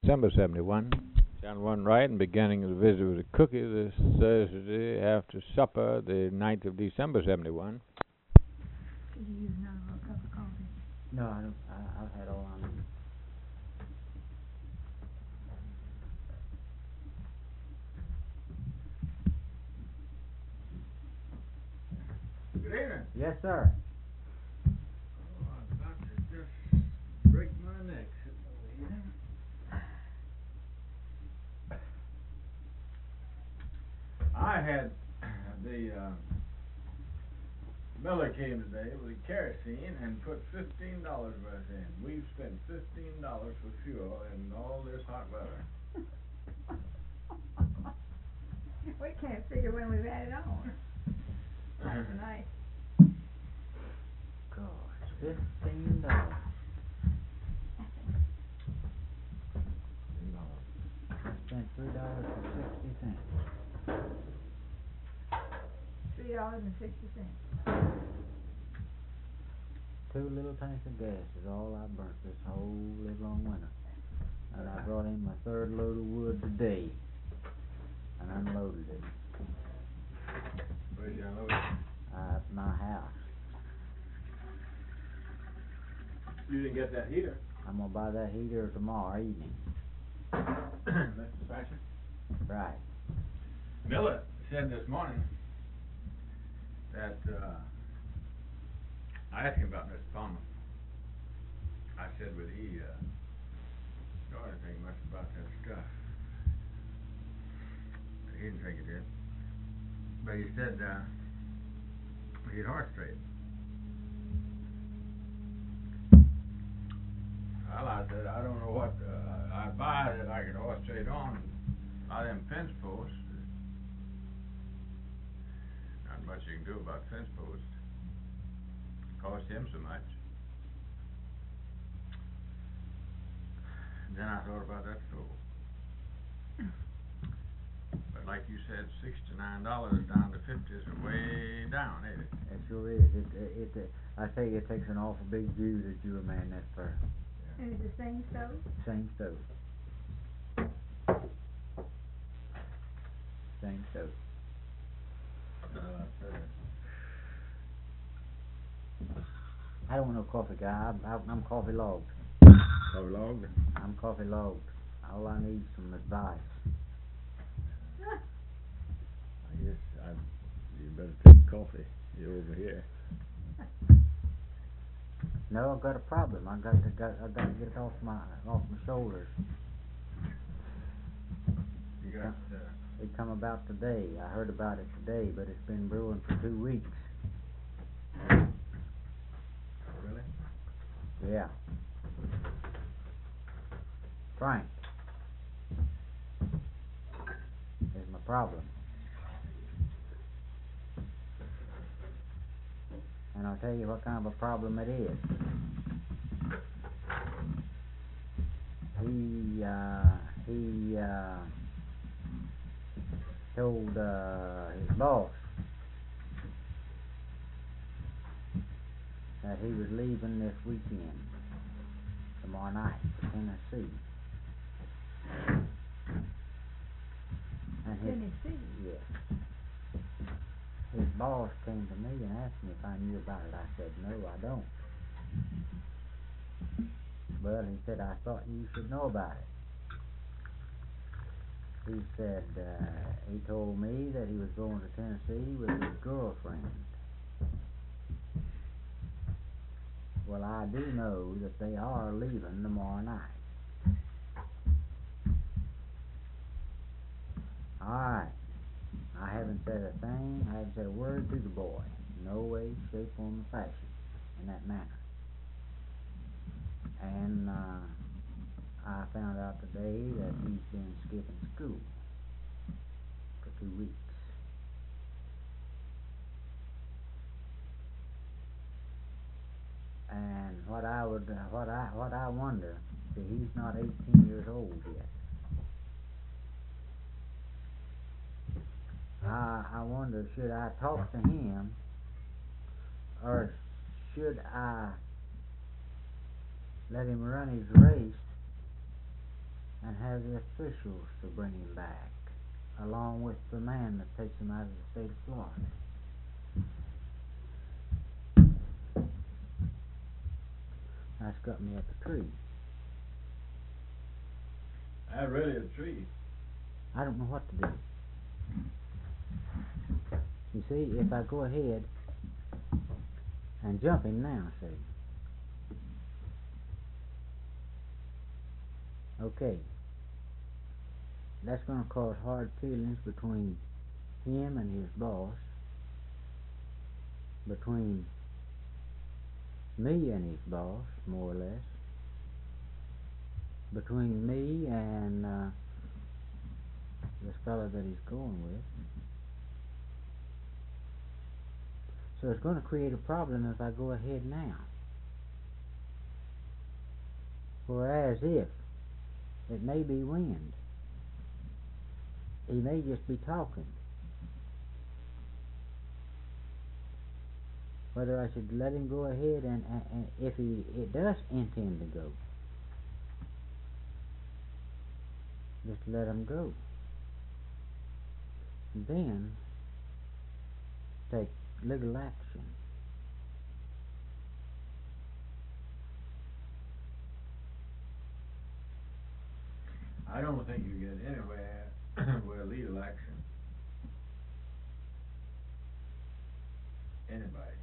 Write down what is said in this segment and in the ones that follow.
December 71. John one right and beginning of the visit with a cookie this Thursday after supper, the 9th of December 71. Did you use another cup of coffee? No, I don't. I've had all I need. Good evening. Yes, sir. Oh, I'm about to just break my neck sitting over here. I had the Miller came today with kerosene and put $15 worth in. We've spent $15 for fuel in all this hot weather. We can't figure when we've had it on. Like tonight. Gosh, $15. Spent $3.60. $3.60. 2 little tanks of gas is all I burnt this whole livelong winter. And I brought in my 3rd load of wood today and unloaded it. Where'd you unload it? At my house. You didn't get that heater. I'm gonna buy that heater tomorrow evening. Mr. Dispatcher? Right. Miller said this morning that I asked him about Mr. Palmer. I said, would he know anything much about that stuff? He didn't think he did. But he said he'd horse trade. Well, I said, I don't know what I buy that I could horse trade on. By them fence posts. Not much you can do about fence posts. Cost him so much. Then I thought about that stove. But like you said, $69 down to 50 is way down, ain't it? It sure is. I tell you, it takes an awful big Jew to do a man that fur. And it's the same stove? Same stove. Same stove. I don't want no coffee guy. I'm coffee logged. Coffee logged? I'm coffee logged. All I need is some advice. I guess you better take coffee. You're over here. No, I've got a problem. I've got to get it off my shoulders. You got It come about today. I heard about it today, but it's been brewing for 2 weeks. really? Yeah. Frank is my problem. And I'll tell you what kind of a problem it is. He told his boss that he was leaving this weekend, tomorrow night, for Tennessee. And Tennessee? Yes. His boss came to me and asked me if I knew about it. I said, no, I don't. Well, he said, I thought you should know about it. He said, he told me that he was going to Tennessee with his girlfriend. Well, I do know that they are leaving tomorrow night. Alright. I haven't said a thing, I haven't said a word to the boy. No way, shape, form, or fashion in that manner. And I found out today that he's been skipping school for 2 weeks. And what I wonder, see, he's not 18 years old yet. I wonder, should I talk to him, or should I let him run his race and have the officials to bring him back, along with the man that takes him out of the state of Florida. That's got me up a tree. That's really a tree. I don't know what to do. You see, if I go ahead and jump him now, see. Okay. That's going to cause hard feelings between him and his boss, between me and his boss, more or less, between me and this fellow that he's going with. So it's going to create a problem if I go ahead now. Whereas if it may be wind, he may just be talking. Whether I should let him go ahead and if it does intend to go, just let him go. Then take legal action. I don't think you get anywhere with a legal action. Anybody.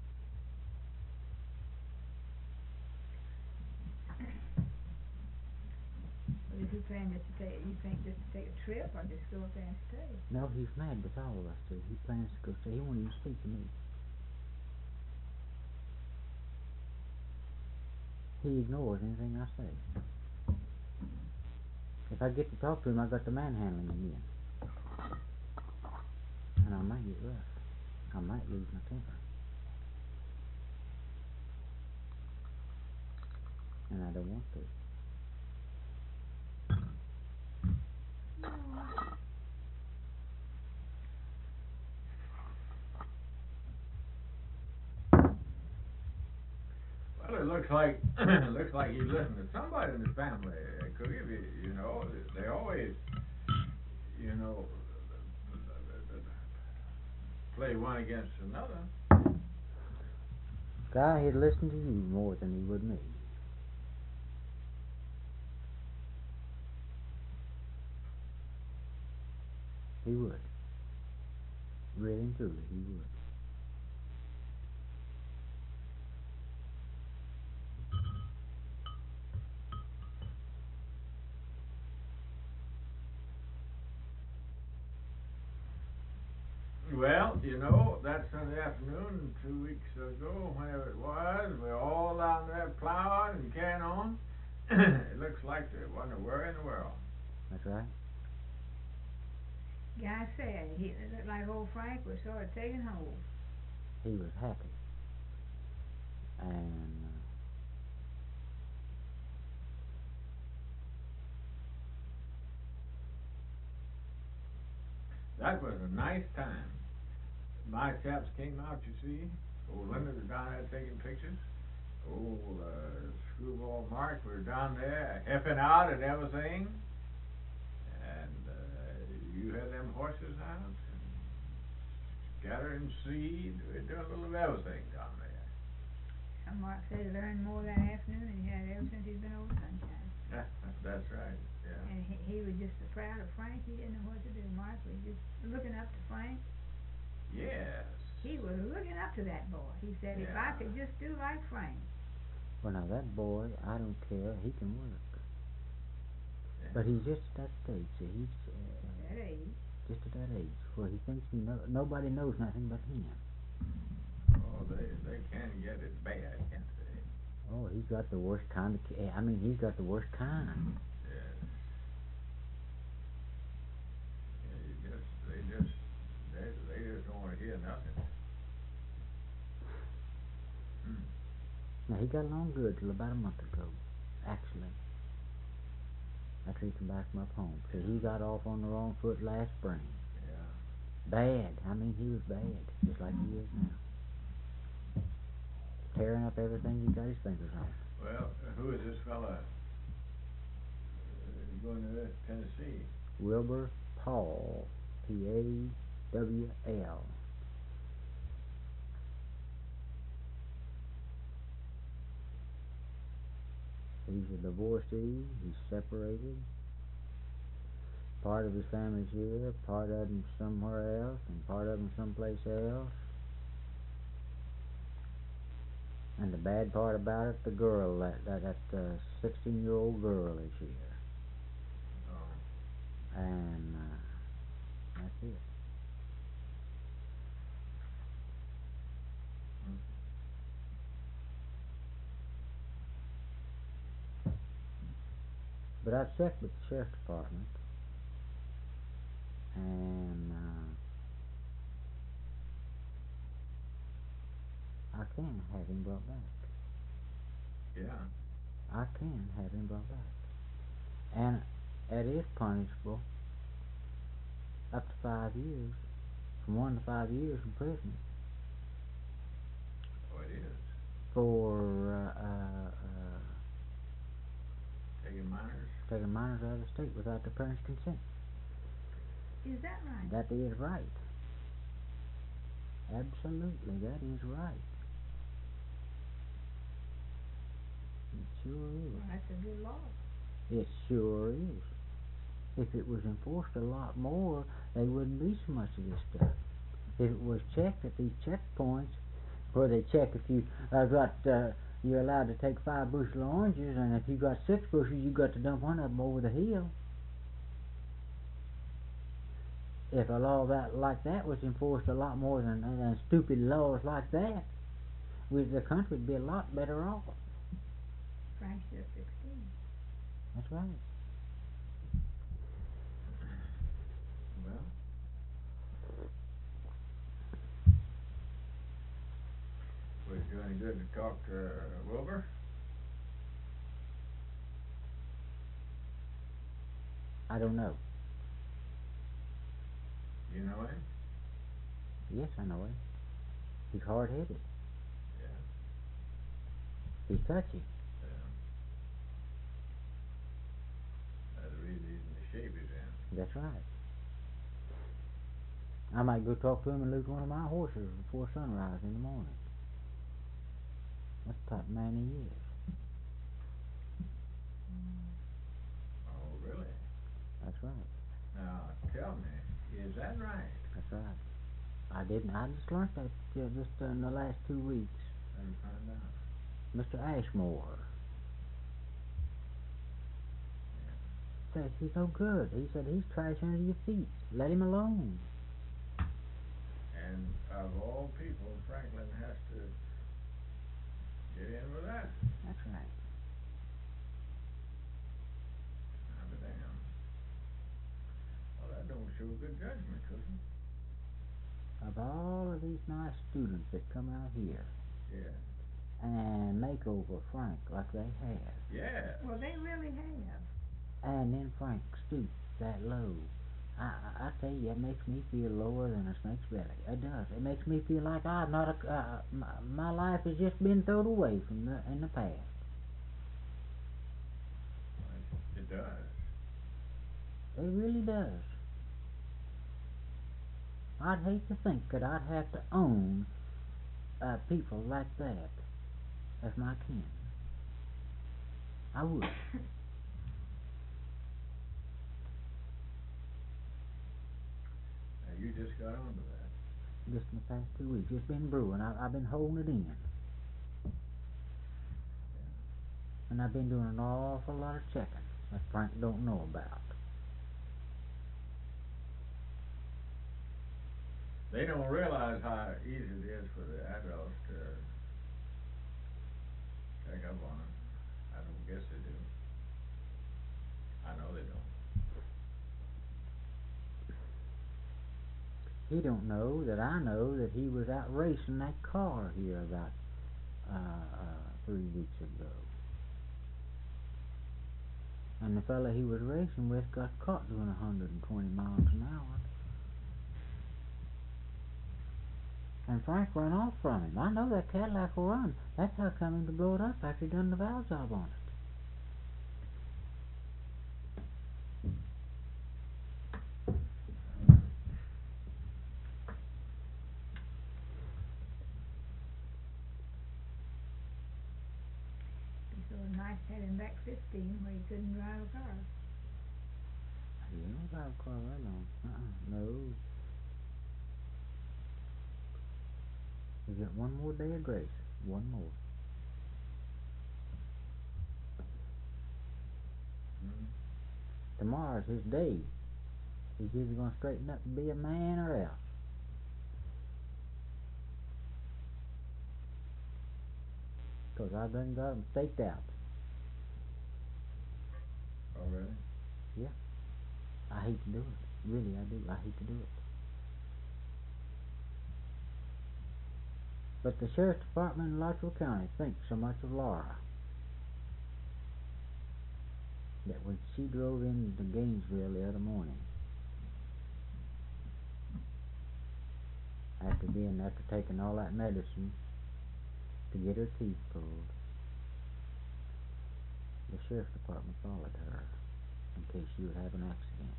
But is he planning just to take, you think just to take a trip or just go up there and stay? No, he's mad with all of us too. He plans to go stay. He won't even speak to me. He ignores anything I say. If I get to talk to him, I got to manhandle him again. And I might get rough. I might lose my temper. And I don't want to. Well, it looks like you listen to somebody in the family, Cookie. You know, they always, you know, play one against another. Guy, he'd listen to you more than he would me. He would. Really and truly, he would. Well, you know, that Sunday afternoon, 2 weeks ago, whenever it was, we're all down there plowing and carrying on. It looks like there wasn't a worry in the world. That's right. Guy said it looked like old Frank was sort of taking hold. He was happy. And that was a nice time. My chaps came out, you see. Old Linda was down there taking pictures. Old Screwball Mark were down there heffing out and everything. And you had them horses out and gathering seed. We were doing a little of everything down there. And Mark said he learned more that afternoon than he had ever since he's been over Sunshine. Yeah, that's right. Yeah. And he was just so proud of Frank, he didn't know what to do. Mark was just looking up to Frank. Yes. He was looking up to that boy. He said, if I could just do like Frank. well, now that boy, I don't care. He can work. Yeah. But he's just at that stage. See, he's That age. just at that age where he thinks nobody knows nothing but him. Oh, they can get it bad, can't they? Oh, he's got the worst kind of. I mean, he's got the worst kind. Yes. Yeah, they just don't want to hear nothing. Hmm. Now he got along good till about a month ago, actually. After he come back from up home, so he got off on the wrong foot last spring. Yeah. Bad. I mean, he was bad, just like he is now. Tearing up everything he got his fingers on. Well, who is this fella going Tennessee. Wilbur Paul, Pawl. He's a divorcee. He's separated. Part of his family's here, part of them somewhere else, and part of them someplace else. And the bad part about it, the girl, that 16-year-old girl is here. Oh. And that's it. But I checked with the sheriff's department, and I can have him brought back. Yeah. I can have him brought back. And it is punishable up to 5 years, from 1 to 5 years in prison. Oh, it is. For taking minors out of the state without the parents' consent. Is that right? That is right. Absolutely, that is right. It sure is. Well, that's a good law. It sure is. If it was enforced a lot more, there wouldn't be so much of this stuff. If it was checked at these checkpoints, where they check if you you're allowed to take 5 bushel of oranges, and if you got 6 bushels, you got to dump one of them over the hill. If a law like that was enforced a lot more than stupid laws like that, the country would be a lot better off. Frank's just 16. That's right. Well, would it do any good to talk to Wilbur? I don't know. You know him? Yes, I know him. He's hard-headed. Yeah. He's touchy. Yeah. That's the reason he's in the shape he's in. That's right. I might go talk to him and lose one of my horses before sunrise in the morning. That's the type of man he is. Oh, really? That's right. Now, tell me, is that right? That's right. I just learned that just in the last 2 weeks. Let me find out. Mr. Ashmore. Yeah. Says he's no good. He said he's trash under your feet. Let him alone. And of all people, Franklin has to get in with that. That's right. I'll be damned. Well, that don't show good judgment, Cookie. Of all of these nice students that come out here Yeah. and make over Frank like they have, Yeah. Well, they really have. and then Frank stoops that low, I tell you, it makes me feel lower than a snake's belly. It does. It makes me feel like I'm not my life has just been thrown away in the past. Well, it does. It really does. I'd hate to think that I'd have to own people like that as my kin. I would. Now, you just got onto that. Just in the past 2 weeks. It's been brewing. I've been holding it in. Yeah. And I've been doing an awful lot of checking that Frank don't know about. They don't realize how easy it is for the adults to check up on them. I don't guess they do. I know they don't. He don't know that I know that he was out racing that car here about 3 weeks ago. And the fella he was racing with got caught doing 120 miles an hour. And Frank ran off from him. I know that Cadillac will run. That's how come him to blow it up after he done the valve job on it. Act 15 where he couldn't drive a car. He don't drive a car that long. No. He got one more day of grace. One more. Tomorrow's his day. He's either gonna straighten up and be a man or else. Cause I done got him staked out. Oh, really? Yeah. I hate to do it. Really, I do. I hate to do it. But the sheriff's department in Luttrell County thinks so much of Laura that when she drove into Gainesville the other morning, after taking all that medicine to get her teeth pulled, the sheriff's department followed her in case she would have an accident.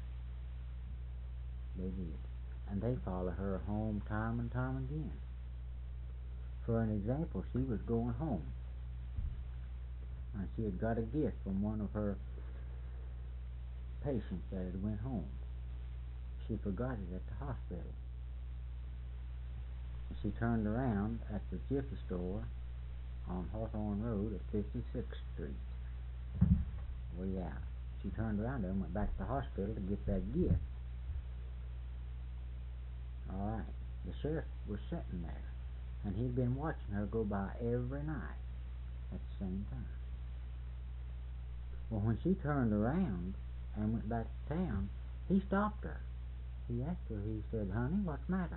They did. And they followed her home time and time again. For an example, she was going home, and she had got a gift from one of her patients that had went home. She forgot it at the hospital. She turned around at the Jiffy store on Hawthorne Road at 56th Street. Way out. She turned around there and went back to the hospital to get that gift. Alright. The sheriff was sitting there, and he'd been watching her go by every night at the same time. Well, when she turned around and went back to town, he stopped her. He asked her, he said, "Honey, what's the matter?"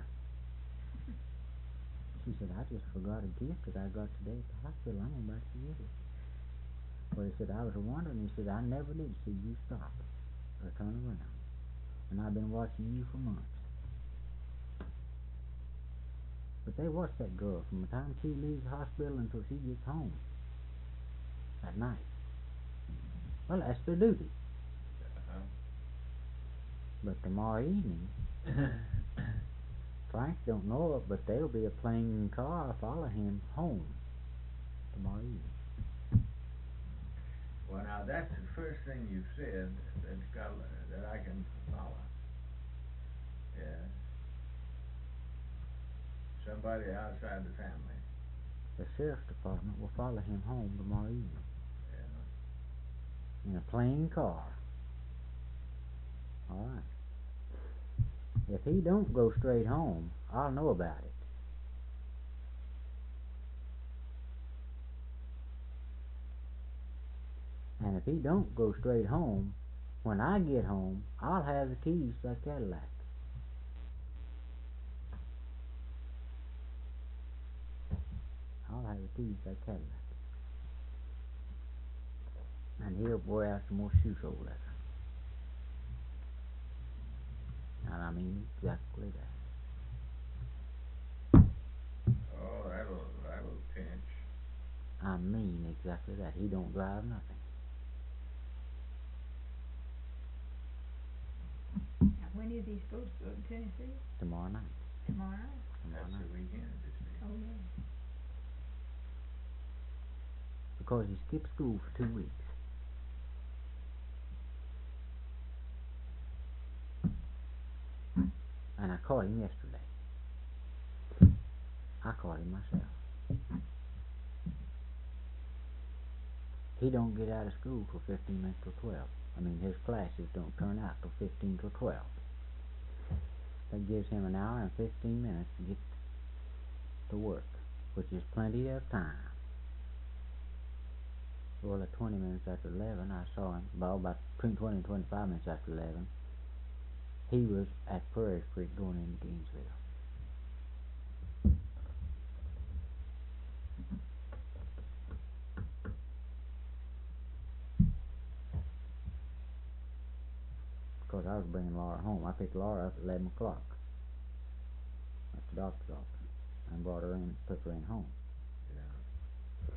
She said, "I just forgot a gift that I got today at the hospital. I'm going back to get it." Well, he said, "I was wondering," he said, "I never did see you stop or turn around. And I've been watching you for months." But they watch that girl from the time she leaves the hospital until she gets home at night. Well, that's their duty. But tomorrow evening, Frank don't know it, but there'll be a plain car follow him home tomorrow evening. Well, now that's the first thing you've said that I can follow. Yeah. Somebody outside the family. The sheriff's department will follow him home tomorrow evening. Yeah. In a plain car. Alright. If he don't go straight home, I'll know about it. And if he don't go straight home, when I get home, I'll have the keys to that Cadillac. I'll have the keys to that Cadillac. And he'll wear out some more shoe sole leather. And I mean exactly that. Oh, that'll pinch. I mean exactly that. He don't drive nothing. Now, when is he supposed to go to Tennessee? Tomorrow night. Tomorrow night? That's the weekend, you see. Oh, yeah. Because he skipped school for 2 weeks. And I caught him yesterday. I caught him myself. He don't get out of school till 15 minutes till 12. I mean, his classes don't turn out till 15 till 12. That gives him an hour and 15 minutes to get to work, which is plenty of time. Well, at 20 minutes after 11, I saw him, about between 20 and 25 minutes after 11, he was at Prairie Creek going into Gainesville. Because I was bringing Laura home. I picked Laura up at 11 o'clock at the doctor's office and brought her in, took her in home. Yeah.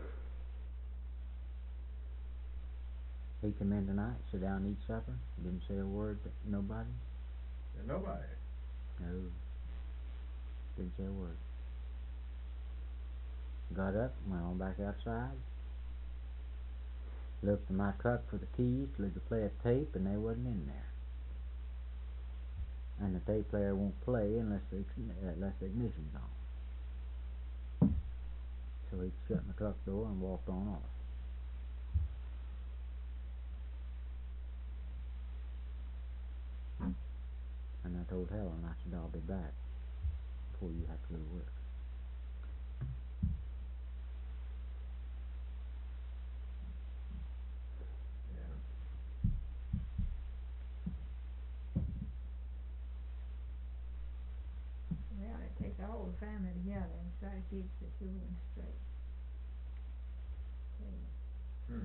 He come in tonight, sit down and eat supper, didn't say a word to nobody. Nobody. No. Didn't say a word. Got up, went on back outside. Looked in my truck for the keys so they could play a tape, and they wasn't in there. And the tape player won't play unless the ignition's on. So he shut my truck door and walked on off. And I told Helen, I said, I'll be back before you have to go to work. Well, it takes a whole family together and try to keep the children straight. Hmm.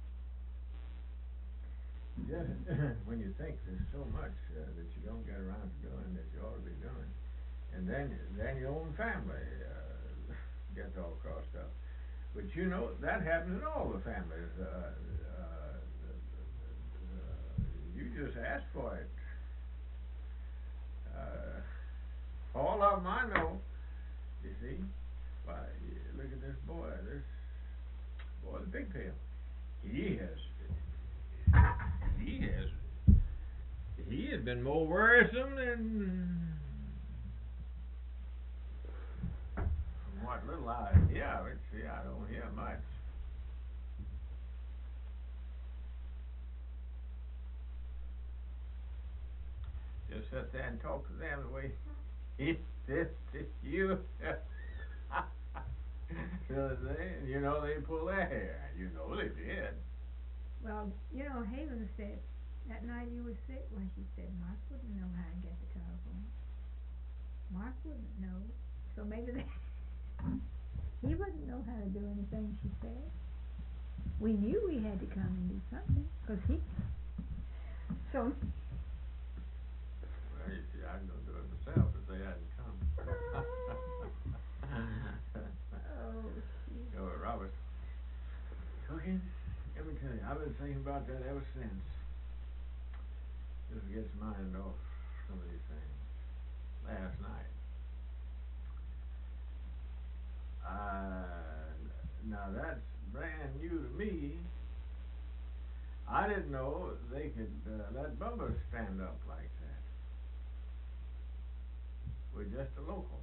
Just when you think there's so much that you don't get around to doing that you ought to be doing, and then your own family gets all crossed up. But you know that happens in all the families. You just ask for it. All of them I know. You see, why? Look at this boy. The pigtail. He has been more worrisome than what little I hear. See, I don't hear much. Just sit there and talk to them the way he did to you. So they pull their hair. You know they did. Well, Haven said, that night you were sick, well, she said, Mark wouldn't know how to get the telephone. Mark wouldn't know. So maybe he wouldn't know how to do anything, she said. We knew we had to come and do something, so. Well, you see, I can go do it myself if they hadn't come. Oh, Go, Robert. Cooking? Let me tell you, I've been thinking about that ever since. Just gets my mind off some of these things. Last night. Now that's brand new to me. I didn't know they could let Bubba stand up like that. With just a local.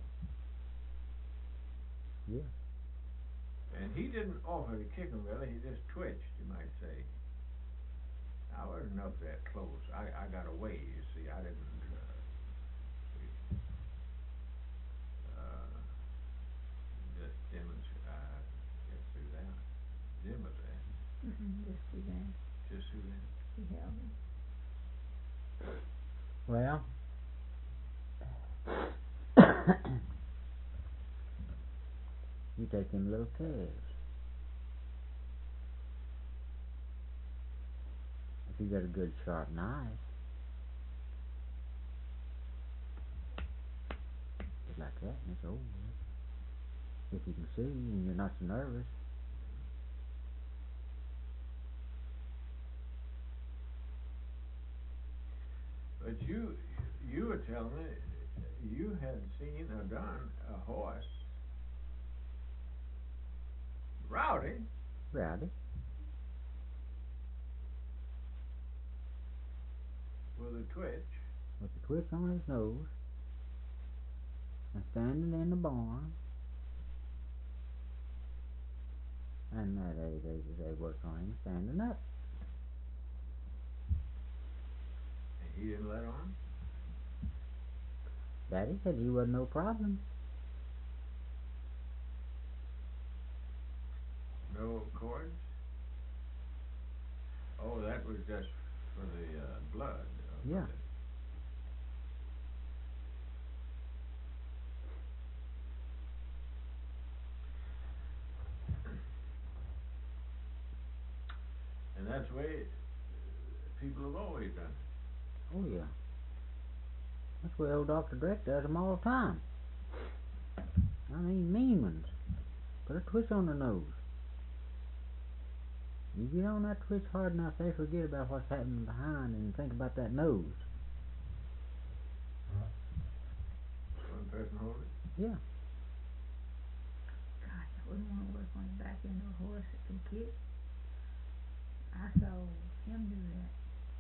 Yeah. And he didn't offer to kick him really, he just twitched, you might say. I wasn't up that close. I got away, you see. I didn't just demonstrate. Get through that. Jim was there. Just do that. Just do that. He held him. Well, you take them little calves. If you got a good sharp knife, just like that, and it's over with. If you can see and you're not so nervous. But you were telling me you had seen or done a horse. Rowdy. Rowdy. With a twitch. With the twitch on his nose. And standing in the barn. And they worked on him standing up. And he didn't let on? Daddy said he wasn't no problem. No cords? Oh, that was just for the blood. Yeah. And that's the way people have always done it. Oh, yeah. That's the way old Dr. Drake does them all the time. I mean, mean ones. Put a twitch on their nose. You get on that twitch hard enough, they forget about what's happening behind and think about that nose. One person hold it? Yeah. Gosh, I wouldn't want to work on the back end of a horse that can kick. I saw him do that.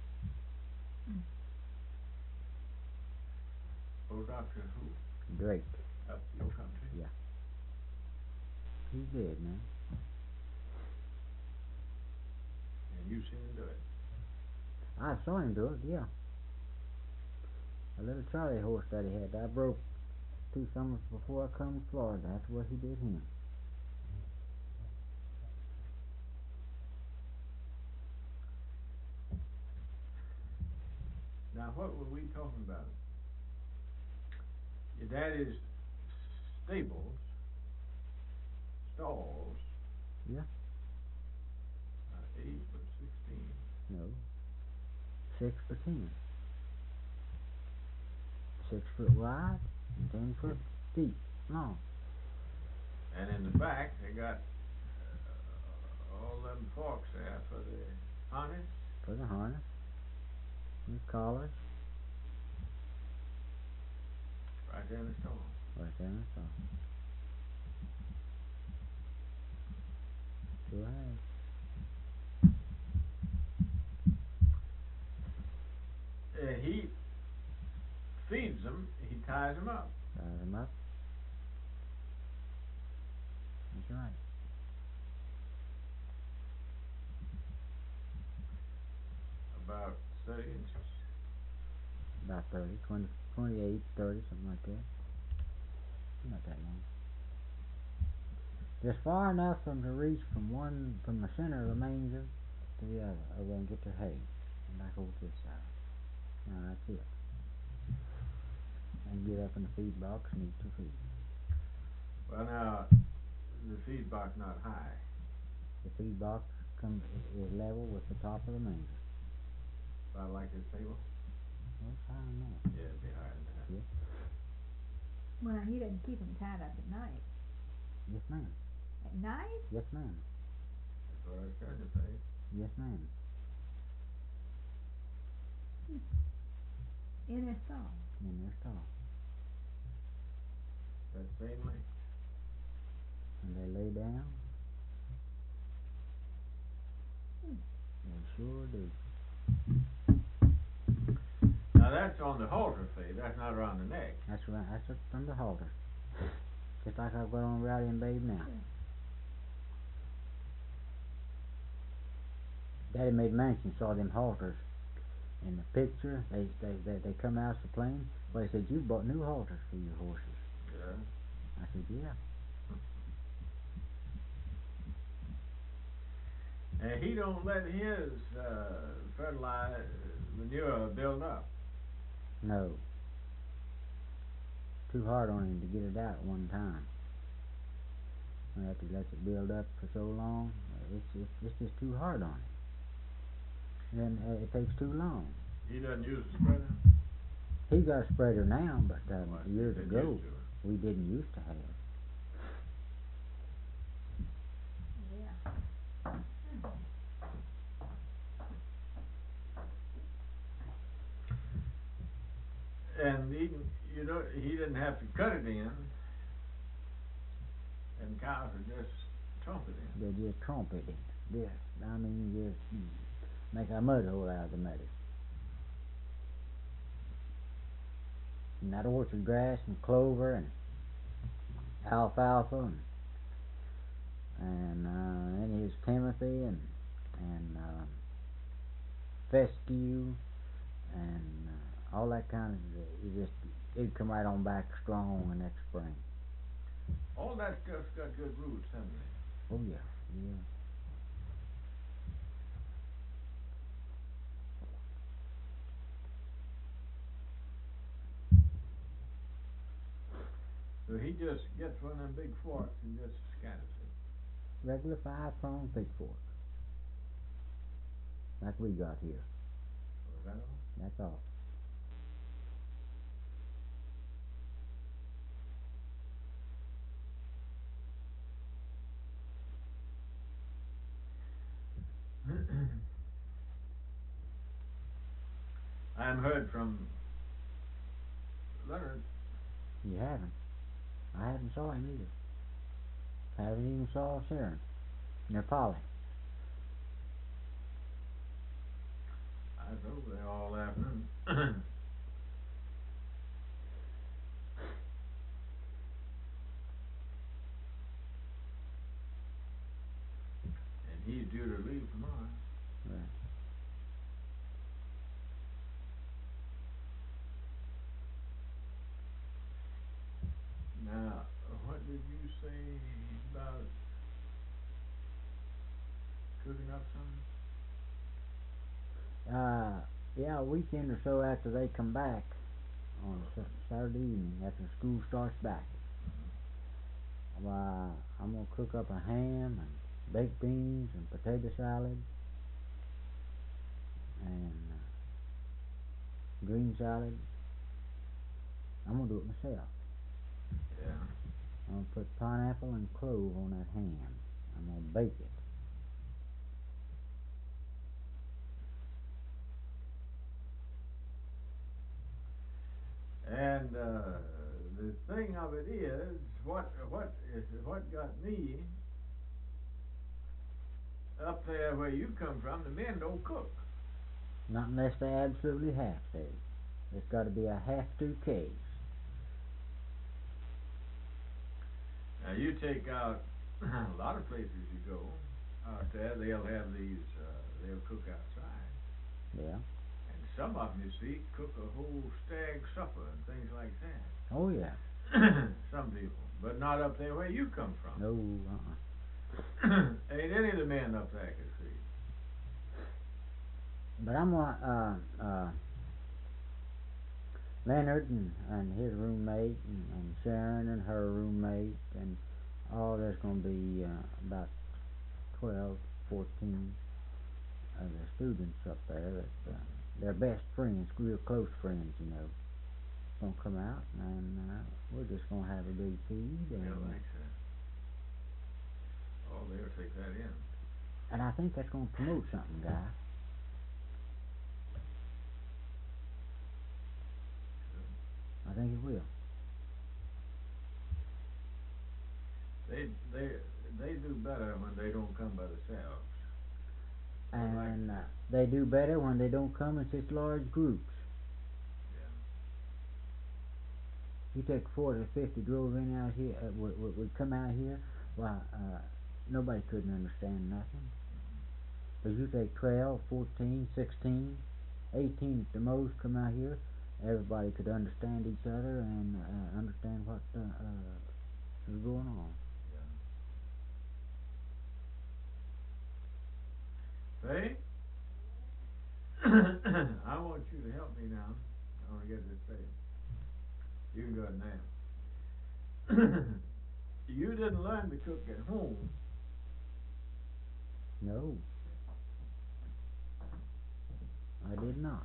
Old Doctor who? Drake. Up your country? Yeah. He's dead now. And you seen him do it? I saw him do it, yeah. A little Charlie horse that he had. I broke 2 summers before I come to Florida. That's what he did him. Now, what were we talking about? Your daddy's stables, stalls. Yeah. 8 or 16. No. 6 by 10. 6 foot wide and 10 foot deep. Long. And in the back, they got all them forks there for the harness. For the harness. And collars. Right there in the stall. Right there in the stall. Sure has. He feeds them, he ties them up. Ties them up. That's right. About 30 inches. About 30, 20, 28, 30, something like that. Not that long. Just far enough for them to reach from the center of the manger to the other, over and get their hay. And back over to this side. Now that's it. And get up in the feed box and eat your feed. Well, now, the feed box not high. The feed box is level with the top of the manger. About like this table? Well, it's higher than that. Yeah, it'd be higher than that. Yeah. Well, he doesn't keep them tied up at night. Yes, ma'am. At night? Yes, ma'am. That's what I was trying to say. Yes, ma'am. In their stall. In their stall. That same length. And they lay down. They sure do. Now that's on the halter feed, that's not around the neck. That's right. That's from the halter. Just like I've got on Rowdy and Babe now. Yeah. Daddy made mention, saw them halters in the picture. They come out the plane. Well, he said, you bought new halters for your horses. Yeah. I said, yeah. And he don't let his fertilizer manure build up. No. Too hard on him to get it out at one time. After he lets it build up for so long, it's just too hard on him. And it takes too long. He doesn't use a spreader? He got a spreader now, but Well, years he ago, used to. we didn't used to have. Yeah. And he didn't have to cut it in, and cows would just trump it in. They just tromp it in. Just make a mud hole out of the muddy. And that orchard grass and clover and alfalfa and then his Timothy and fescue and all that kind of it'd come right on back strong the next spring. All that stuff's got good roots, hasn't it? Oh yeah, yeah. So he just gets one of them big forks and just scatters it. Regular 5-pronged pitchfork. Like we got here. Was that all? That's all. I haven't heard from Leonard. You haven't. I haven't saw him either. Haven't even saw Sharon. Nor Polly. I was over there all afternoon. And he's due to leave tomorrow. Right. Now, what did you say about cooking up something? Yeah, a weekend or so after they come back on Saturday evening after school starts back. Why, I'm gonna cook up a ham and baked beans and potato salad and green salad. I'm gonna do it myself. Yeah. I'm gonna put pineapple and clove on that ham. I'm gonna bake it. And the thing of it is, what got me up there where you come from, the men don't cook. Not unless they absolutely have to. It's got to be a have-to case. Now you take out a lot of places you go out there, they'll have these, they'll cook outside. Yeah. And some of them, you see, cook a whole stag supper and things like that. Oh yeah. Some people, but not up there where you come from. No. Ain't any of the men up there can see. But I'm gonna Leonard and his roommate and Sharon and her roommate and there's gonna be about 12, 14 of the students up there that they're best friends, real close friends, you know. Gonna come out and we're just gonna have a big feed and They'll like that. Oh, they'll take that in. I think that's gonna promote something, guy. I think it will. They do better when they don't come by themselves. And they do better when they don't come in such large groups. Yeah. You take 40 or 50 drove in out here, would come out here, why, nobody couldn't understand nothing. But you take 12, 14, 16, 18 at the most come out here, everybody could understand each other and understand what was going on. Faye? I want you to help me now. I want to get this straight. You can go ahead now. You didn't learn to cook at home. No. I did not.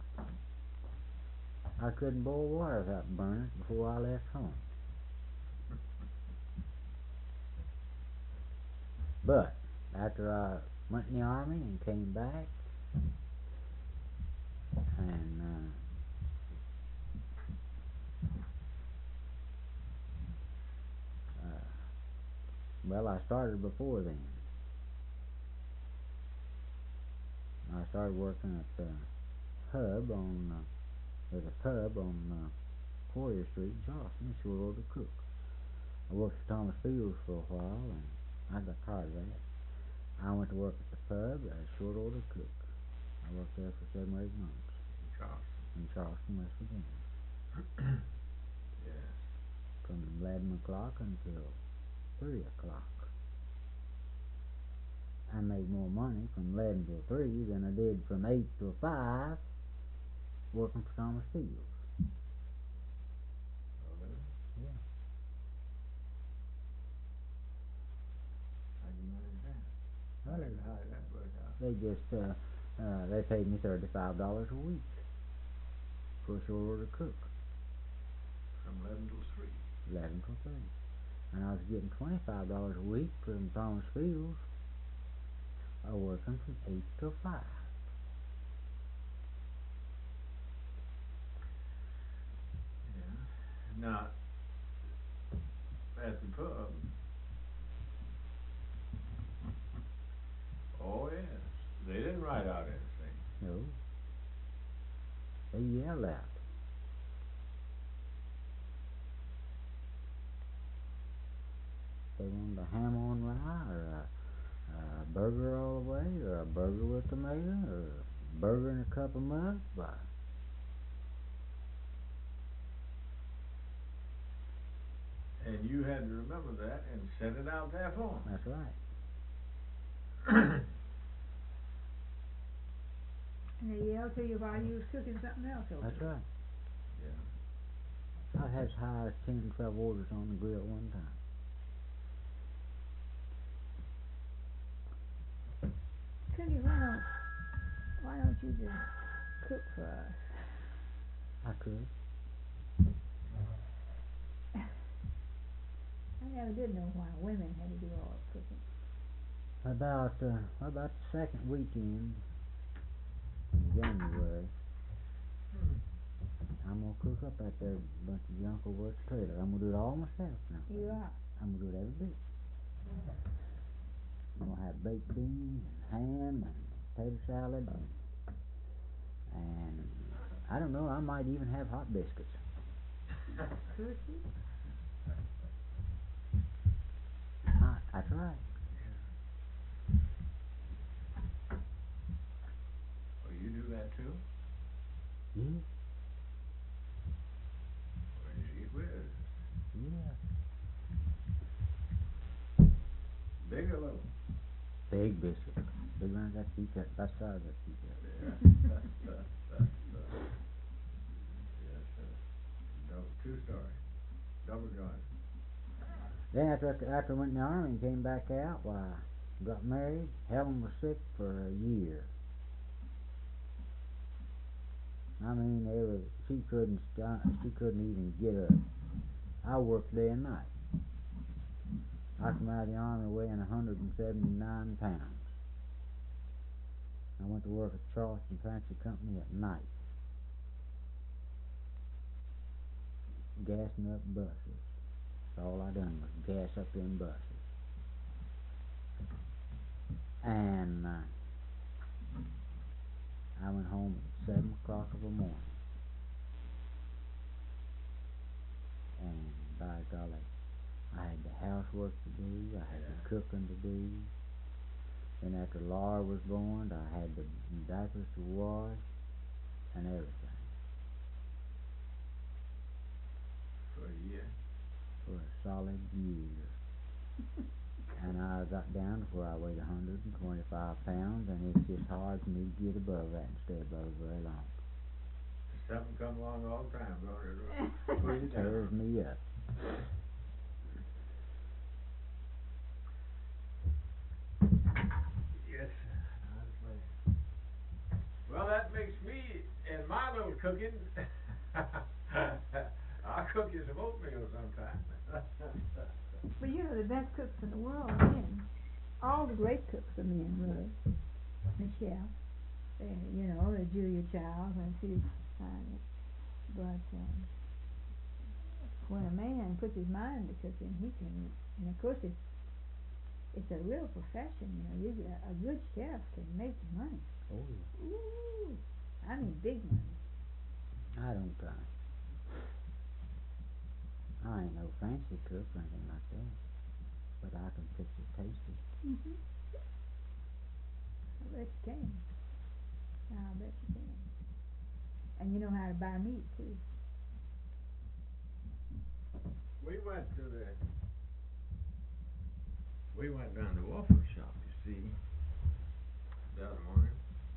I couldn't boil water without burning it before I left home. But after I went in the army and came back and well, I started before then. I started working at the hub on there's a pub on Quarrier Street in Charleston, a short order cook. I worked for Thomas Fields for a while and I got tired of that. I went to work at the pub as a short order cook. I worked there for 7 or 8 months. In Charleston, West Virginia. Yes. From 11 o'clock until 3 o'clock. I made more money from 11 till 3 than I did from 8 till 5 working for Thomas Fields. Oh, really? Yeah. How'd you manage that? Well, How did that work out? they just they paid me $35 a week for a short order cook. From 11 till 3. 11 till 3. And I was getting $25 a week from Thomas Fields working from 8 till 5. Yeah. Now, at the pub, oh yes, they didn't write out anything. No. They yell out. They wanted a ham on rye, or a burger all the way, or a burger with tomato, or a burger and a cup of mud. Why, And you had to remember that and set it out there for 'em. that's right. And they yell to you while you was cooking something else over That's there. right. Yeah. I had as high as 10 or 12 orders on the grill one time. Cookie, why don't you just cook for us? I could. I never did know why women had to do all the cooking. About the second weekend in January, I'm gonna cook up out there a bunch of junk over at the trailer. I'm gonna do it all myself now. You are. I'm gonna do it every bit. I'm gonna have baked beans and ham and potato salad and I don't know, I might even have hot biscuits. Cookie? That's right. Oh, you do that too? Yeah, Well, gee whiz. yeah. Big or little? Big biscuit. Big one that teacup, that's size of that teacup. Yeah. Yes, sir. Two-story. Double jointed. Then after I went in the army and came back out, why, got married. Helen was sick for a year. I mean, she couldn't even get up. I worked day and night. I come out of the army weighing 179 pounds. I went to work at Charleston Fancy Company at night, gassing up buses. That's all I done was gas up them buses. And I went home at 7 o'clock of the morning. And by golly, I had the housework to do, I had the cooking to do. Then after Laura was born, I had the diapers to wash and everything. For a year. For a solid year. And I got down to where I weighed 125 pounds, and it's just hard for me to get above that and stay above it very long. Something come along all the time, don't it? Push it Tears down. me up. Yes, honestly. Well, that makes me, in my little cooking, I'll cook you some oatmeal sometime. But you know the best cooks in the world are men. All the great cooks are men, really. The chef, the Julia Childs and Sue. But when a man puts his mind to cooking, he can. And of course, it's a real profession. A good chef can make money. Oh yeah. Ooh, I mean big money. I don't I ain't no fancy cook or anything like that, but I can fix it tasty. Mhm. I bet you can. I bet you can. And you know how to buy meat too. We went down to the waffle shop, you see, the other morning.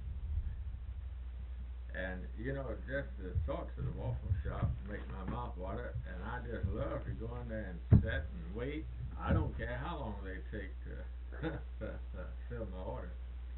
And, just the thoughts of the waffle shop make my mouth water, and I just love to go in there and sit and wait. I don't care how long they take to fill my order.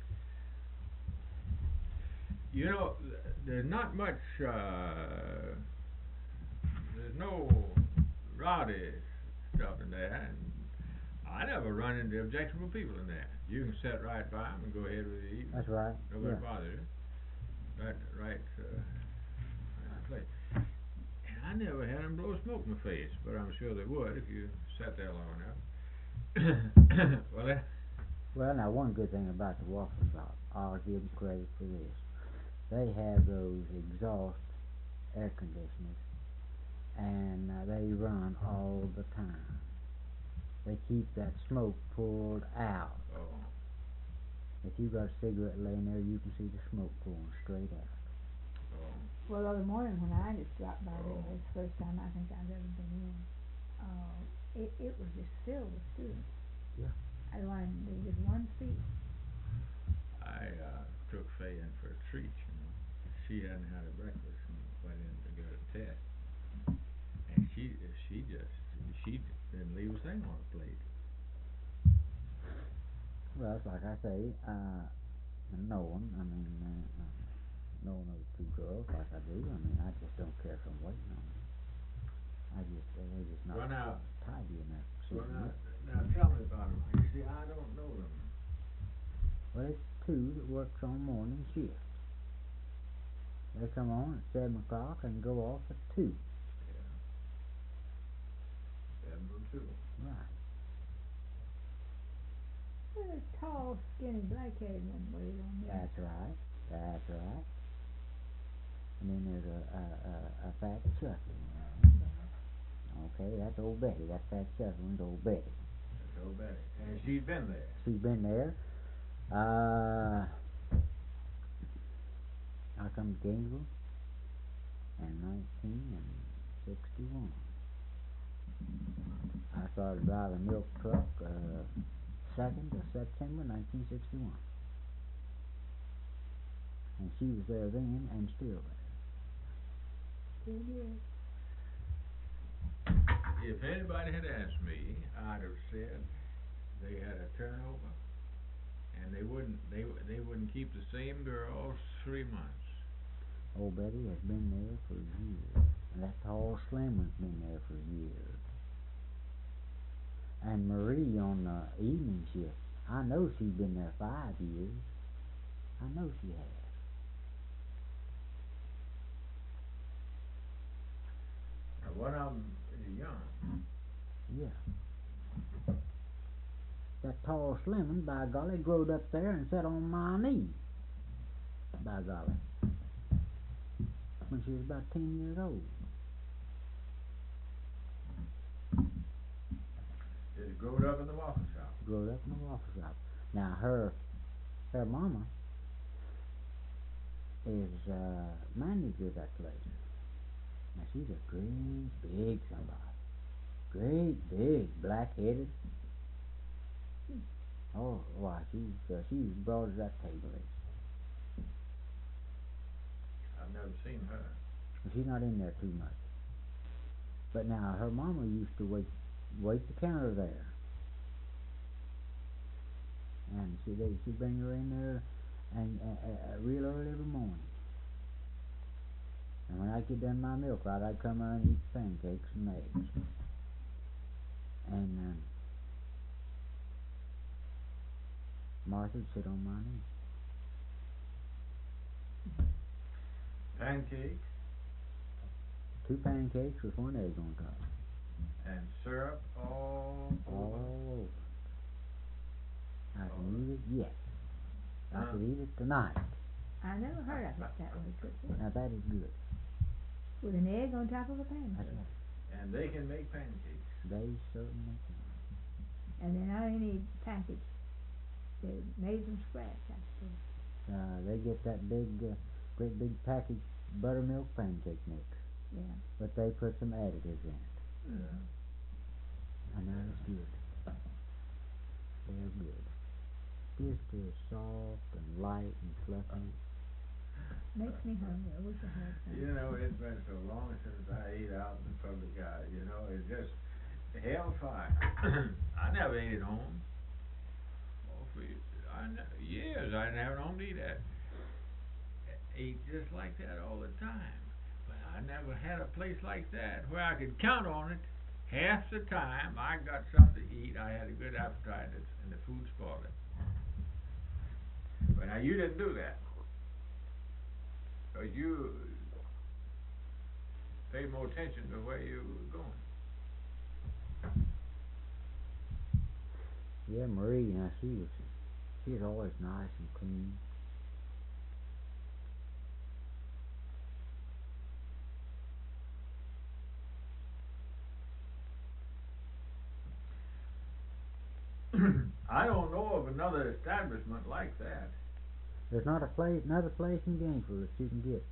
There's not much, there's no rowdy stuff in there, and I never run into objectionable people in there. You can sit right by them and go ahead with your eating. That's right. Nobody Yeah. bothers you. Right place. And I never had them blow smoke in my face, but I'm sure they would if you sat there long enough. Well, now one good thing about the waffle shop, I'll give them credit for this. They have those exhaust air conditioners, and they run all the time. They keep that smoke pulled out. Oh, If you got a cigarette laying there, you can see the smoke pouring straight out. oh, Well, the other morning when I just dropped by there, Oh. it's the first time I think I've ever been in, it was just filled with students. Yeah. There was just one seat. I took Faye in for a treat, you know. She hadn't had a breakfast and went in to get a test. And she didn't leave a thing on the plate. Well, it's like I say, knowing those two girls like I do, I just don't care if I'm waiting on them. They're just not Well, now- tidy enough to Well, suit me. now tell me about them. You see, I don't know them. Well, it's two that works on morning shift. They come on at 7 o'clock and go off at 2. Yeah. 7 to 2. Right. There's a tall, skinny, black-haired one waited on me. That's right. That's right. And then there's a fat chuffy. Okay, that's old Betty. That fat chuffy one's old Betty. That's old Betty. And she's been there. She's been there. I come to Gainesville in 1961. I started driving a milk truck 2nd of September 1961. And she was there then and still there. Still here. If anybody had asked me, I'd have said they had a turnover, and they wouldn't keep the same girls 3 months. Old Betty has been there for years. And that tall, slim one's been there for years. And Marie on the evening shift, I know she's been there 5 years. I know she has. Now, one of them is young. Yeah. That tall, slim one, by golly, growed up there and sat on my knee. By golly. When she was about 10 years old. Just growed up in the waffle shop. Growed up in the waffle shop. Now her mama is manager of that place. Now she's a great big somebody. Great big, black-headed. Oh, why, she's broad as that table is. I've never seen her. She's not in there too much. But now her mama used to wait the counter there. And she'd bring her in there and real early every morning. And when I get done my milk right, I'd come around and eat pancakes and eggs. And Martha'd sit on my knee. Pancakes 2 pancakes with 1 egg on top. and syrup all over. All over. I can eat it yet. I could eat it tonight. I never heard of it that way, could you? Now that is good. With an egg on top of a pancake. That's right. And they can make pancakes. They certainly can. And they're not any package. They're made from scratch, I suppose. They get that great big package buttermilk pancake mix. Yeah. But they put some additives in it. Yeah. And that is good. They're good. Just as soft and light and fluffy. Makes me hungry. I wish I had some. You know, it's been so long since I ate out in the public eye. You know, it's just hellfire. I never ate at home. Oh, for years I didn't have it home to eat at. Ate just like that all the time. But I never had a place like that where I could count on it. Half the time I got something to eat, I had a good appetite and the food spoiled it. But now you didn't do that. Because you paid more attention to where you were going. Yeah, Marie, now she was always nice and clean. I don't know of another establishment like that. There's not another place in Gainesville that you can get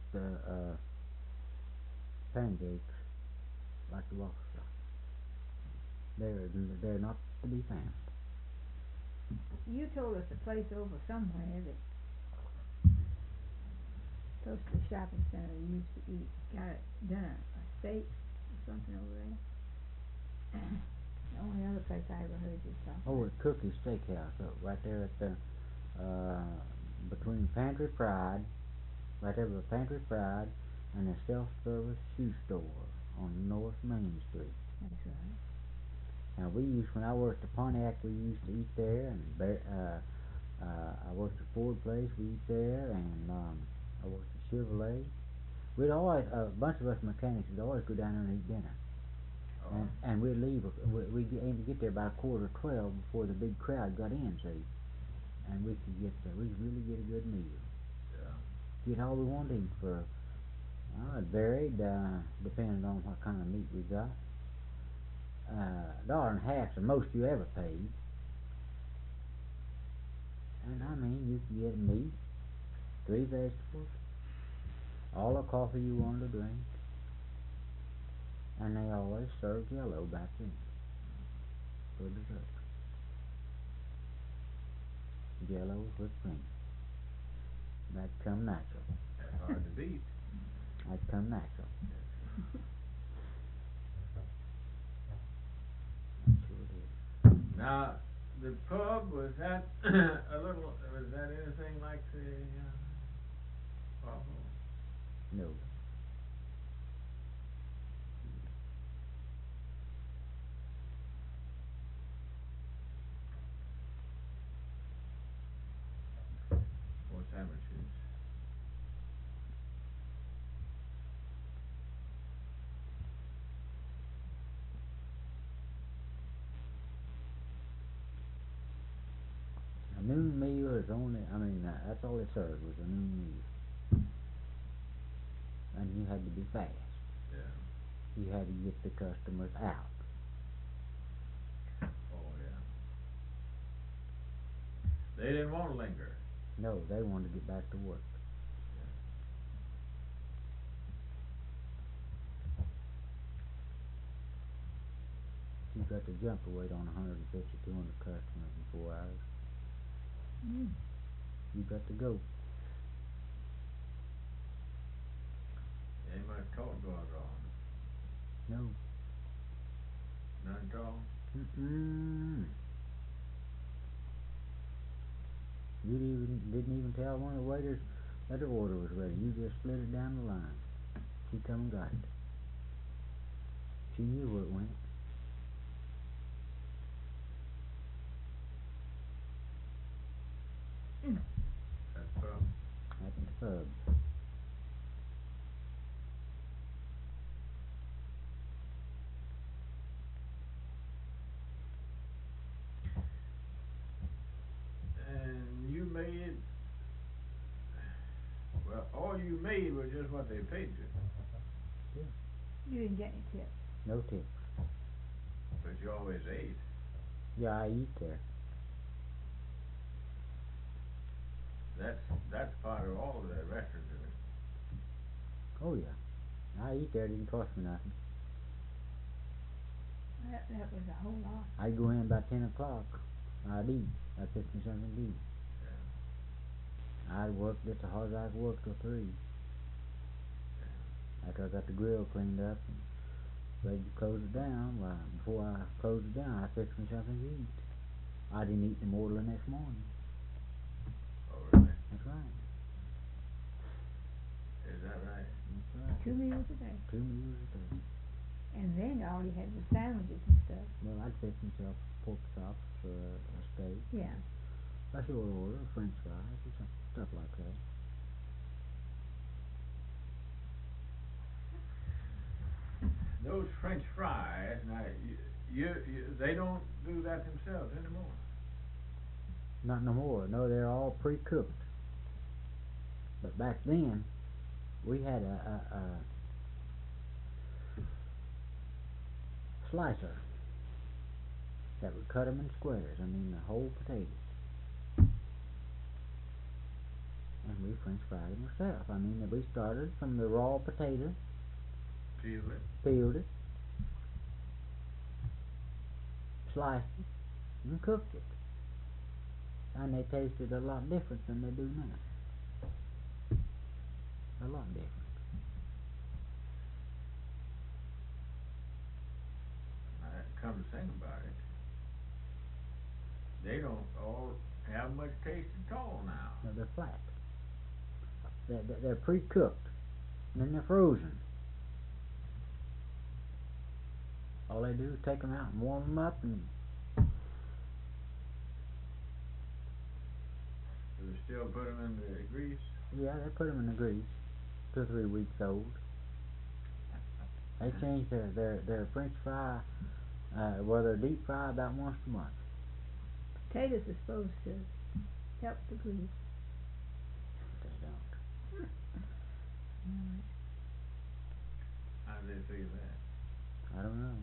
pancakes like the waffle shop. They're not to be found. You told us a place over somewhere that close to the shopping center you used to eat, got a dinner, a steak or something over there. The only other place I ever heard you talk Oh, about. at Cookie's Steakhouse, right there at the between Pantry Pride, right there by Pantry Pride and the self-service shoe store on North Main Street. That's right. Now when I worked at Pontiac, we used to eat there, and I worked at Ford Place, we eat there, and I worked at Chevrolet. We'd always, a bunch of us mechanics would always go down there and eat dinner. Oh, And we'd leave, we'd aim to get there about 11:15 before the big crowd got in, see? And we'd really get a good meal. yeah. Get all we wanted to eat for, it varied, depending on what kind of meat we got. $1.50's the most you ever paid. And I mean, you can get meat, 3 vegetables, all the coffee you wanted to drink, and they always served Jello back then for dessert. Jello with whipped cream. That'd come natural. That's hard to beat. That'd come natural. That sure did. Now, the pub, was that was that anything like the Waffle? No. Or sandwiches? A noon meal is only, that's all they served was a noon meal. And you had to be fast. Yeah. You had to get the customers out. Oh, yeah. They didn't want to linger. No, they wanted to get back to work. You got to jump to wait on 150, 200 customers in 4 hours. You got to go. Ain't much talk going on. No. None at all? Mm-mm. You didn't even tell one of the waiters that the order was ready. You just slid it down the line. She come and got it. She knew where it went. That's the pub. That's the pub. And you made, well, all you made was just what they paid you. You didn't get any tips. No tips. But you always ate. Yeah, I eat there. That's part of all of the restaurants, isn't it? Oh yeah. I eat there, it didn't cost me nothing. That was a whole lot. I'd go in about 10 o'clock. I'd eat. I'd fix me something to eat. Yeah. I'd work just as hard as I could work till 3. After I got the grill cleaned up and ready to close it down, before I closed it down, I fixed me something to eat. I didn't eat no more till the next morning. Oh, really? That's right. Is that right? That's right. 2 meals a day. 2 meals a day. And then all you had was sandwiches and stuff. Well, I'd fix myself pork chops or a steak. Yeah. I should order French fries or stuff like that. Those French fries, now, they don't do that themselves anymore. Not no more. No, they're all pre-cooked. But back then, we had a slicer. that would cut 'em in squares. I mean, the whole potatoes. And we French fried them ourselves. I mean, we started from the raw potato, Peel it. peeled it, sliced it, and cooked it. And they tasted a lot different than they do now. A lot different. Come to think about it, they don't all have much taste at all now. No, they're flat. They're pre-cooked, and then they're frozen. All they do is take 'em out and warm 'em up, and Do they still put them in the grease? yeah, they put 'em in the grease, 2 or 3 weeks old. They change their French fry, well, their deep fry about once a month. Potatoes are supposed to help the grease. They don't. Right. How do they feel that? I don't know.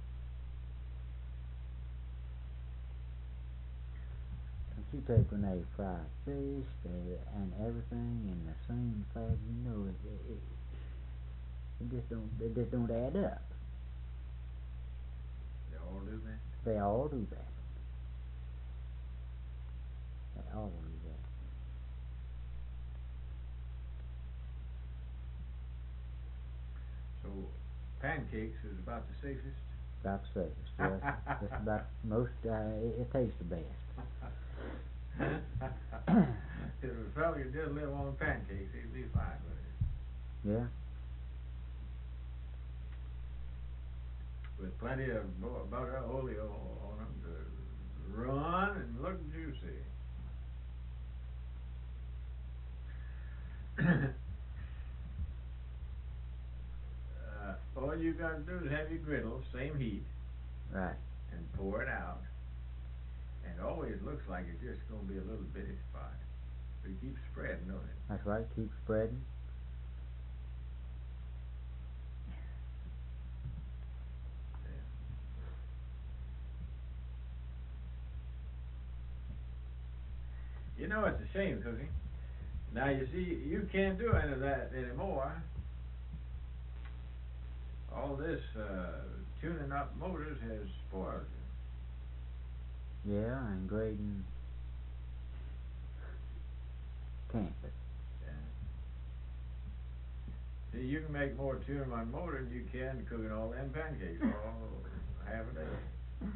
Don't you take when they fry fish and everything in the same fat, you know, it just don't add up. They all do that? They all do that. They all do that. So, pancakes is about the safest? About the safest, yes. Just about most, it tastes the best. If a fella could just live on pancakes, he'd be fine with it. Yeah. With plenty of butter, oleo on them to run and look juicy. All you gotta do is have your griddle, same heat, Right. and pour it out. And it always looks like it's just gonna be a little bitty spot. But it keeps spreading, don't it? That's right. Keep spreading. You know, it's a shame, Cookie. Now, you see, you can't do any of that anymore. All this tuning up motors has spoiled you. Yeah, and grading can't. Yeah. See, you can make more tune on motor than you can cooking all them pancakes all half a day.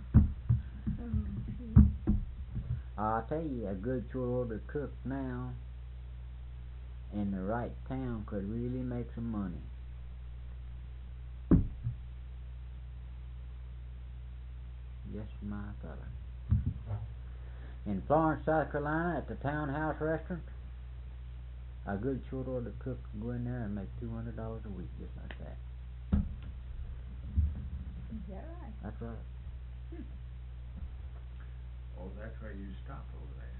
I'll tell you, a good short order cook now in the right town could really make some money. Yes, my fella. In Florence, South Carolina, at the Townhouse Restaurant, a good short order cook can go in there and make $200 a week just like that. Is that right? That's right. Oh, that's where you stop over there.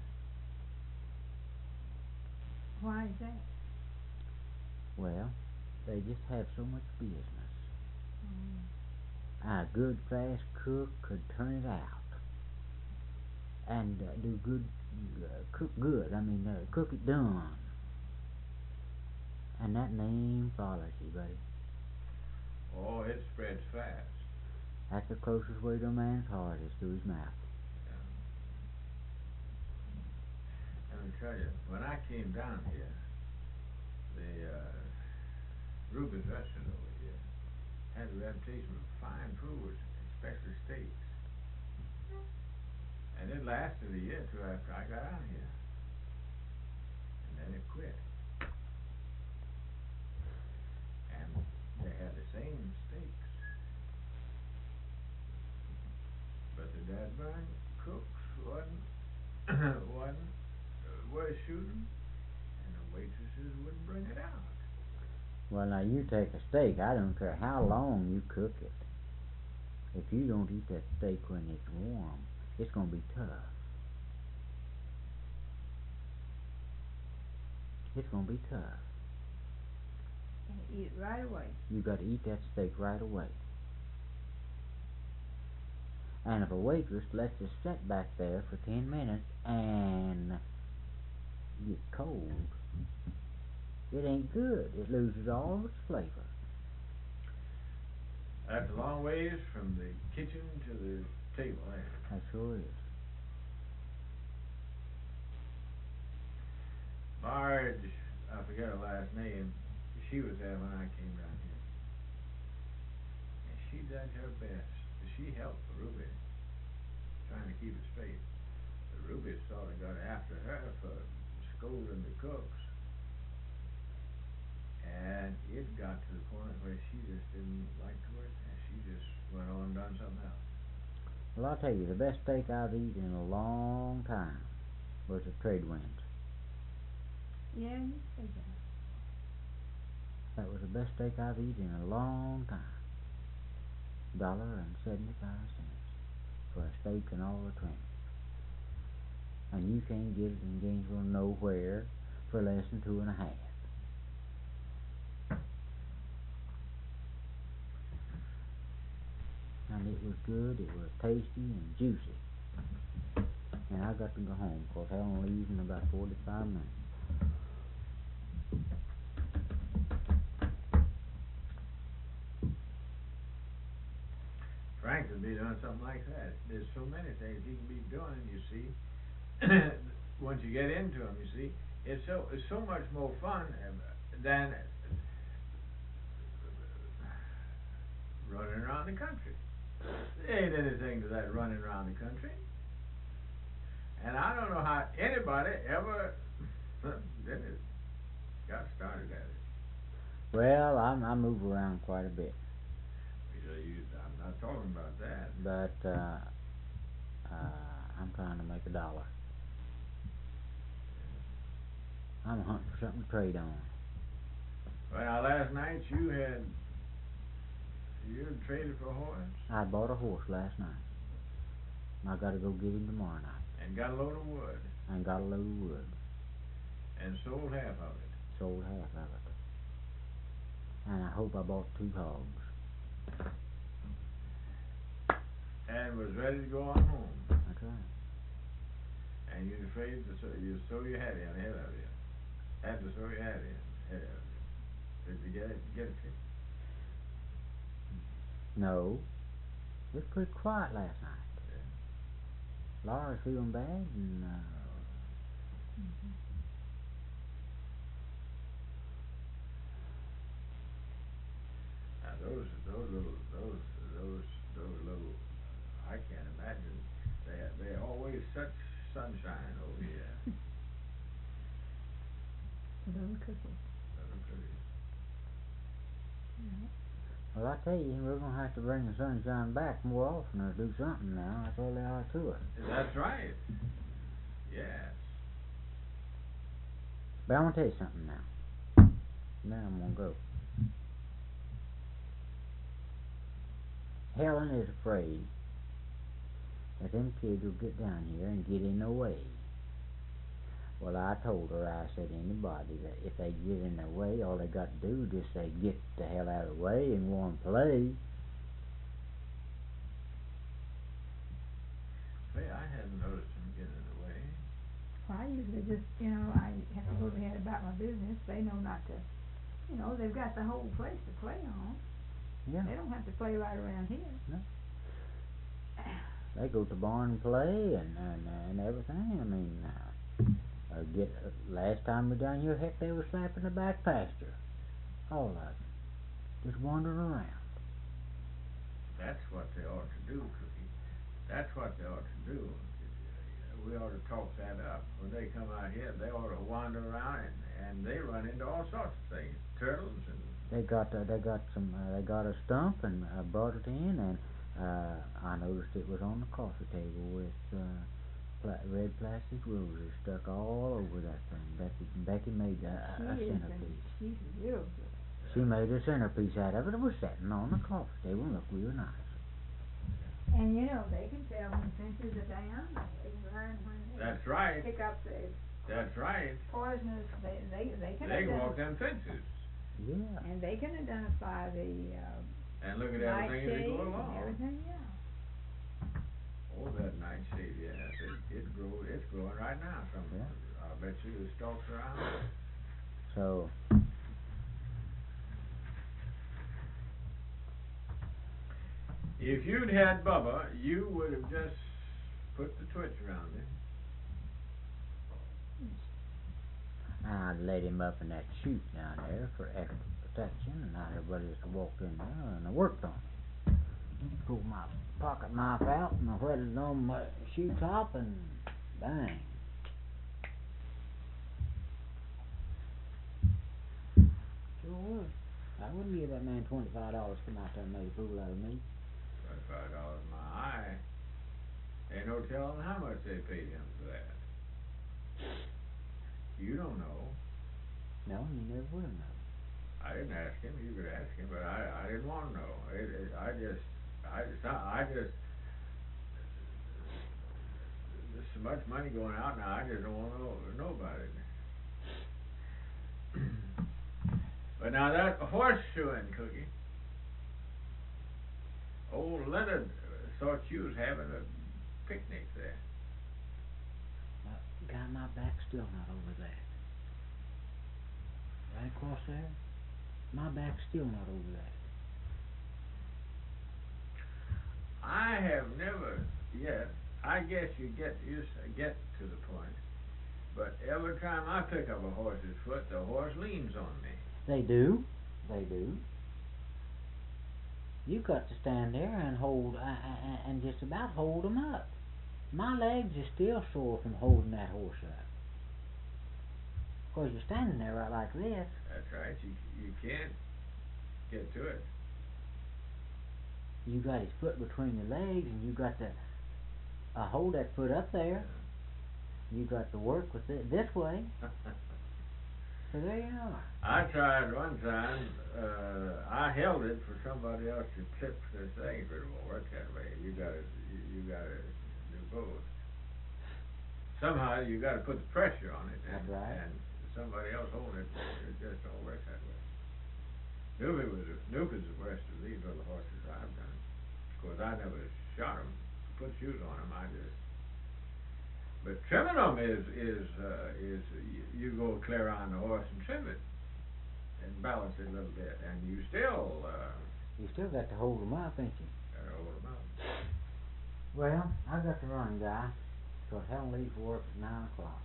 Why is that? Well, they just have so much business. A good fast cook could turn it out and do good, cook good. I mean, cook it done. And that name follows you, buddy. Oh, it spreads fast. That's the closest way to a man's heart is through his mouth. Yeah. Let me tell you, when I came down here, the Ruby's restaurant over here had a reputation for fine food, especially steaks. And it lasted a year or two after I got out here. And then it quit. And they had the same steaks. But the dadburn cooks wasn't worth shooting, and the waitresses wouldn't bring it out. Well, now you take a steak. I don't care how long you cook it. If you don't eat that steak when it's warm, it's going to be tough. It's going to be tough. And eat it right away. You got to eat that steak right away. And if a waitress lets us sit back there for 10 minutes and get cold, it ain't good. It loses all its flavor. That's a long ways from the kitchen to the table, ain't it? That sure is. Marge, I forget her last name, she was there when I came down here. And she done her best. She helped Ruby, trying to keep it straight. But Ruby sort of got after her for scolding the cooks. And it got to the point where she just didn't like to work, and she just went on and done something else. Well, I'll tell you, the best steak I've eaten in a long time was at Trade Winds. Yeah, you said that. That was the best steak I've eaten in a long time. $1.75 for a steak and all the trimmings. And you can't get it in Gainesville nowhere for less than 2.5. And it was good, it was tasty and juicy. And I got to go home, 'cause Helen leaves in about 45 minutes. Frank would be doing something like that. There's so many things he can be doing, you see. Once you get into them, you see, it's so much more fun than running around the country. There ain't anything to that running around the country. And I don't know how anybody ever did it, got started at it. Well, I move around quite a bit. I'm not talking about that. But I'm trying to make $1. I'm hunting for something to trade on. Well, last night you had traded for a horse I bought a horse last night. And I got to go get him tomorrow night. and got a load of wood And got a load of wood. and sold half of it. Sold half of it. And I hope I bought 2 hogs. And was ready to go on home. That's right. And you're afraid to sow your hat in ahead of you. Had to sow your hat in ahead of you. Did you get it fixed? No. It was pretty quiet last night. Yeah. Laura's feeling bad and Mm-hmm. Now those little, I can't imagine. They're always such sunshine over here. Little cookies. Little cookies. Yeah. well, I tell you, we're gonna have to bring the sunshine back more often or do something now. That's all there are to it. That's right. Yes. But I'm gonna tell you something now. Now I'm gonna go. Helen is afraid that them kids will get down here and get in the way. Well, I told her, I said, anybody that if they get in their way, all they got to do is just say, get the hell out of the way and go and play. Hey, I hadn't noticed them getting in the way. Well, I usually just, I have to go ahead about my business. They know not to, they've got the whole place to play on. Yeah. They don't have to play right around here. No. They go to the barn and play and everything. I mean, last time we were down here, heck, they were slapping the back pasture. All of them. Just wandering around. That's what they ought to do, Cookie. That's what they ought to do. We ought to talk that up. When they come out here, they ought to wander around and they run into all sorts of things. Turtles and... They got a stump and brought it in, and I noticed it was on the coffee table with red plastic roses stuck all over that thing. Becky made a centerpiece. She's real good. She made a centerpiece out of it. It was sitting on the coffee table and looked real nice. And they can tell when fences are down. They can learn when they That's right. pick up the That's right. poisonous. They can They identify. walk them fences. Yeah. And they can identify the And look at light everything as they shades go and along. everything. Yeah. Oh, that nightshade, yes, it's growing right now. Yeah. I bet you the stalks around. So, If you'd had Bubba, you would have just put the twitch around him. I'd laid him up in that chute down there for extra protection, and now everybody just walked in there, and I worked on it. Pulled my pocket knife out, and I whetted it on my shoe top, and bang. Sure would. I wouldn't give that man $25 to come out there and make a fool out of me. $25 my eye. Ain't no telling how much they paid him for that. You don't know. No, you never will know. I didn't ask him. You could ask him, but I didn't want to know. There's so much money going out now. I just don't want to know about it. But now that horseshoeing, Cookie. Old Leonard thought you was having a picnic there. Guy, my back's still not over that. Right across there, my back's still not over that. I have never yet. I guess you get to the point. But every time I pick up a horse's foot, the horse leans on me. They do. They do. You got to stand there and hold, and just about hold 'em up. My legs are still sore from holding that horse up. Of course, you're standing there right like this. That's right. You can't get to it. You got his foot between your legs, and you got to hold that foot up there. You got to work with it this way. So there you are. I tried one time. I held it for somebody else to clip the thing, but it won't work that way. You gotta do both. Somehow you gotta put the pressure on it, That's right. and somebody else holding it. It just don't work that way. Snoopy's the worst of these little horses I've done. Of course, I never shot him, put shoes on him. But trimming them is you go clear on the horse and trim it and balance it a little bit, and you still You still got to hold 'em up, ain't you? gotta hold them up. Well, I got to run, guy, because Helen leaves for work at 9 o'clock.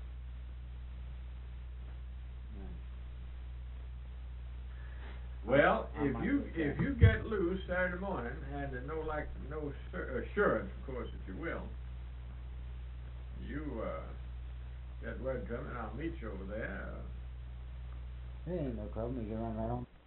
Well, I might if you get loose Saturday morning and no assurance, of course, that you will, you get word to me and I'll meet you over there. There ain't no problem. You can run right on.